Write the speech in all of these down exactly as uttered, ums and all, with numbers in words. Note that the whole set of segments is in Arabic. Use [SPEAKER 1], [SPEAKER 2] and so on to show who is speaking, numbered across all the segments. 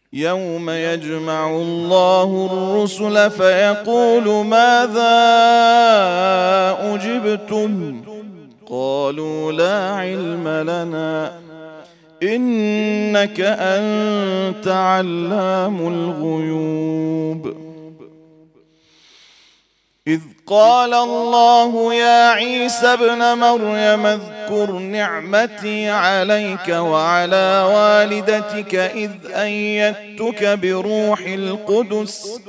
[SPEAKER 1] يوم يجمع الله الرسل فيقول ماذا أجبتم قالوا لا علم لنا إنك أنت علام الغيوب إذ قال الله يا عيسى ابن مريم اذكر نعمتي عليك وعلى والدتك إذ أيدتك بروح القدس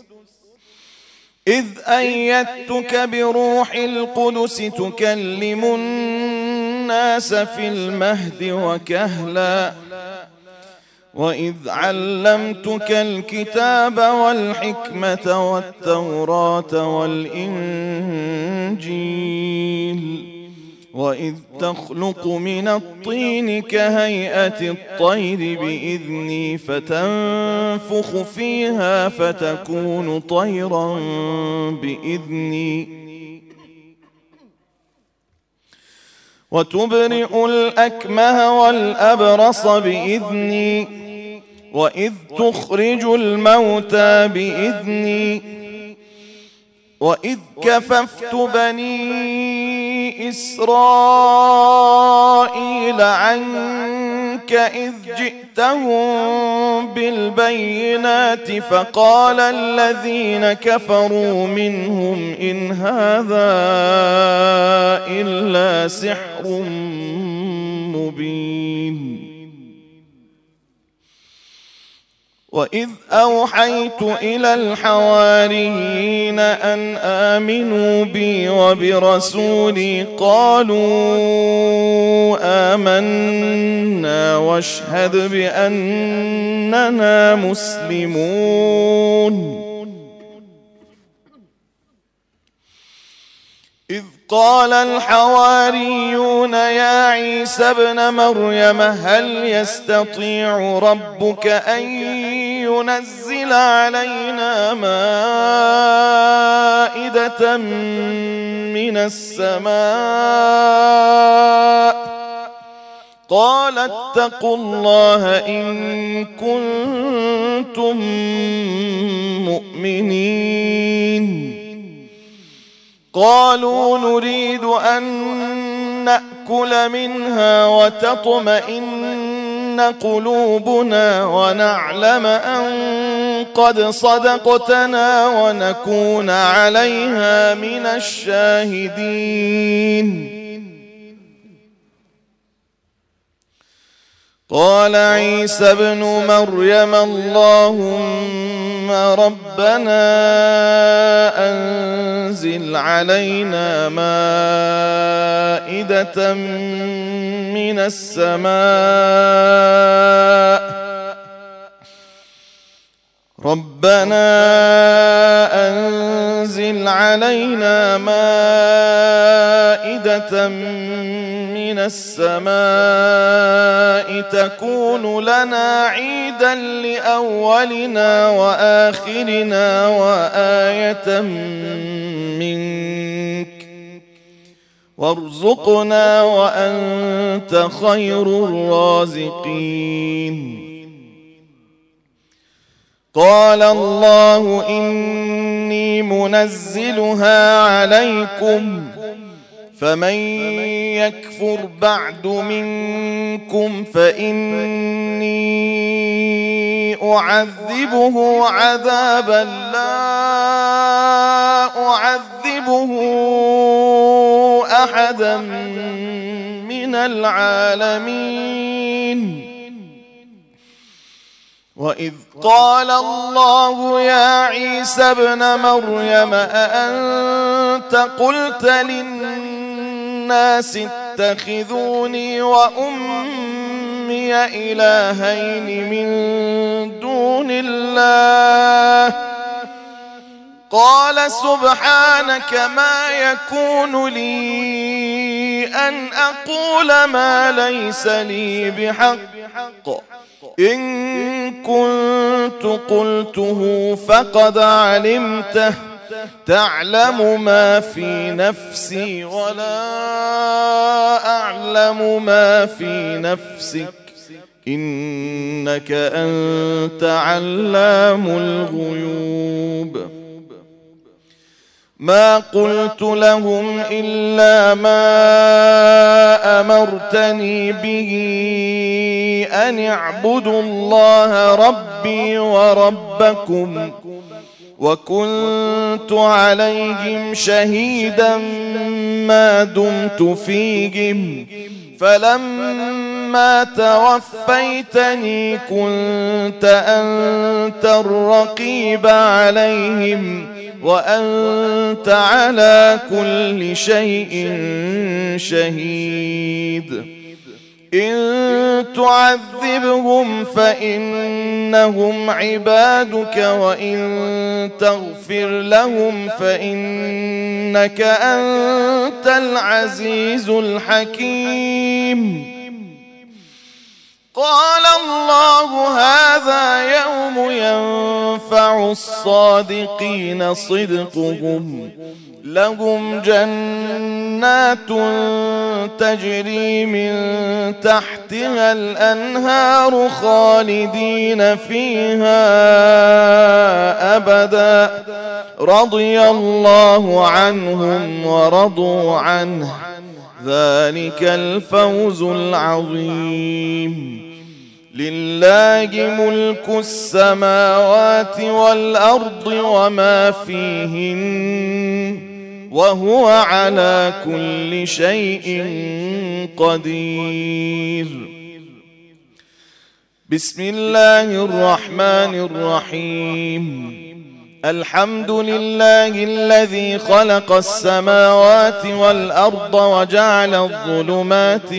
[SPEAKER 1] إذ أيدتك بروح القدس تكلم الناس في المهد وكهلا وإذ علمتك الكتاب والحكمة والتوراة والإنجيل وإذ تخلق من الطين كهيئة الطير بإذني فتنفخ فيها فتكون طيرا بإذني وتبرئ الأكمه والأبرص بإذني وإذ تخرج الموتى بإذني وإذ كففت بني إسرائيل عنك إذ جئتهم بالبينات فقال الذين كفروا منهم إن هذا إلا سحر مبين وإذ أوحيت إلى الحواريين أن آمنوا بي وبرسولي قالوا آمنا واشهد بأننا مسلمون إذ قال الحواريون يا عيسى ابن مريم هل يستطيع ربك أن ينزل علينا مائدة من السماء قال اتقوا الله إن كنتم مؤمنين قالوا نريد أن نأكل منها وتطمئن قلوبنا ونعلم أن قد صدقتنا ونكون عليها من الشاهدين قال عيسى ابن مريم اللهم ربنا أنزل علينا مائدة من السماء ربنا أنزل علينا مائدة من السماء تكون لنا عيدا لأولنا وآخرنا وآية منك وارزقنا وأنت خير الرازقين قال الله إني منزلها عليكم فمن يكفر بعد منكم فإني أعذبه عذابا لا أعذبه أحدا من العالمين وإذ قال الله يا عيسى ابن مريم أأنت قلت للناس اتخذوني وأمي إلهين من دون الله قال سبحانك ما يكون لي أن أقول ما ليس لي بحق إن كنت قلته فقد علمته تعلم ما في نفسي ولا أعلم ما في نفسك إنك أنت علام الغيوب ما قلت لهم إلا ما أمرتني به أن اعبدوا الله ربي وربكم وكنت عليهم شهيدا ما دمت فيهم فلما توفيتني كنت أنت الرقيب عليهم وأنت على كل شيء شهيد إن تعذبهم فإنهم عبادك وإن تغفر لهم فإنك أنت العزيز الحكيم قال الله هذا يوم ينفع الصادقين صدقهم لهم جنات تجري من تحتها الأنهار خالدين فيها أبدا رضي الله عنهم ورضوا عنه ذلك الفوز العظيم لله ملك السماوات والأرض وما فيهن وهو على كل شيء قدير بسم الله الرحمن الرحيم الحمد لله الذي خلق السماوات والأرض وجعل الظلمات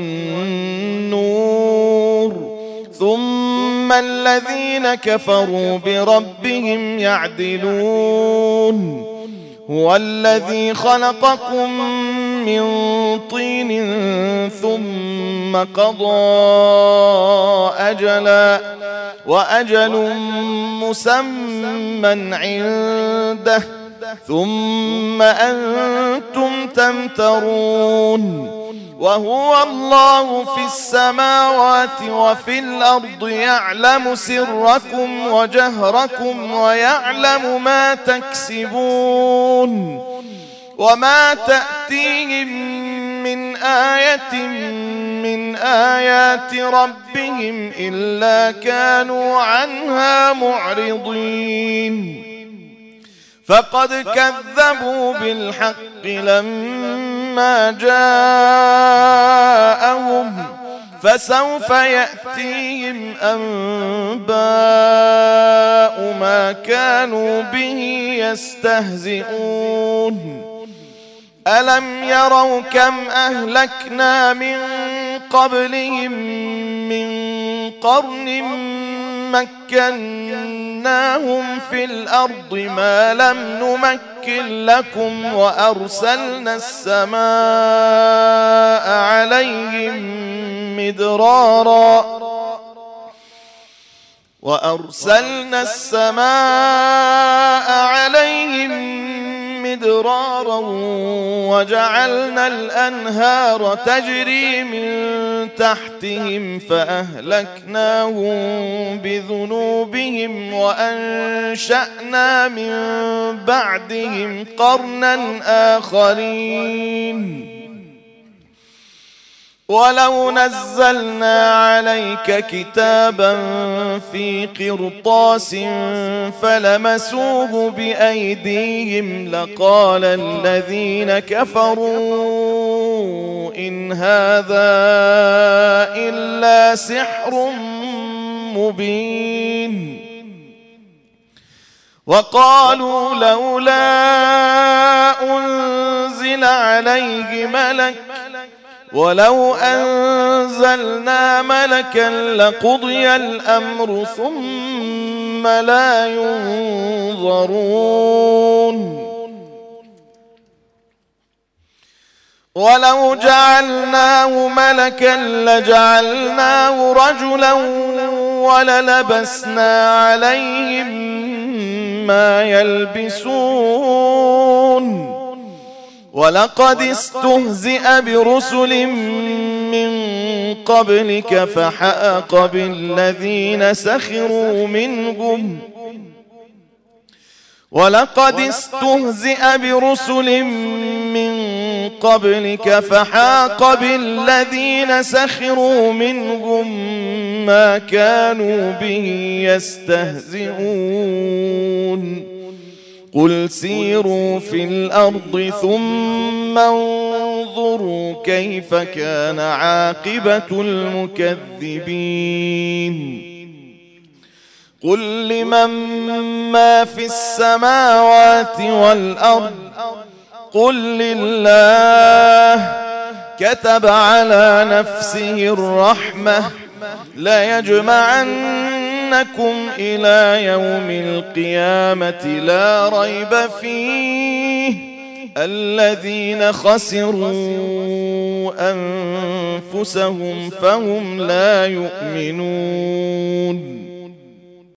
[SPEAKER 1] والنور ثم الذين كفروا بربهم يعدلون هو الذي خلقكم من طين ثم قضى أجلا وأجل مسمى عنده ثم أنتم تمترون وهو الله في السماوات وفي الأرض يعلم سركم وجهركم ويعلم ما تكسبون وما تأتيهم من آية من آيات ربهم إلا كانوا عنها معرضين فقد كذبوا بالحق لما جاءهم فسوف يأتيهم أنباء ما كانوا به يستهزئون ألم يروا كم أهلكنا من قبلهم من قرن مكناهم في الأرض ما لم نمكن لكم وأرسلنا السماء عليهم مدرارا وأرسلنا السماء عليهم مدرارا وجعلنا الأنهار تجري من تحتهم فأهلكناهم بذنوبهم وأنشأنا من بعدهم قرنا آخرين ولو نزلنا عليك كتابا في قرطاس فلمسوه بأيديهم لقال الذين كفروا إن هذا إلا سحر مبين وقالوا لولا أنزل عليه ملك ولو أنزلنا ملكا لقضي الأمر ثم لا ينظرون ولو جعلناه ملكا لجعلناه رجلا وللبسنا عليهم ما يلبسون ولقد استهزئ برسل من قبلك فحاق بالذين سخروا منهم ولقد استهزئ برسل من قبلك فحاق بالذين سخروا منهم ما كانوا به يستهزئون قل سيروا في الأرض ثم انظروا كيف كان عاقبة المكذبين قل لمن ما في السماوات والأرض قل لله كتب على نفسه الرحمة ليجمعنكم إلى يوم القيامة لا ريب فيه الذين خسروا أنفسهم فهم لا يؤمنون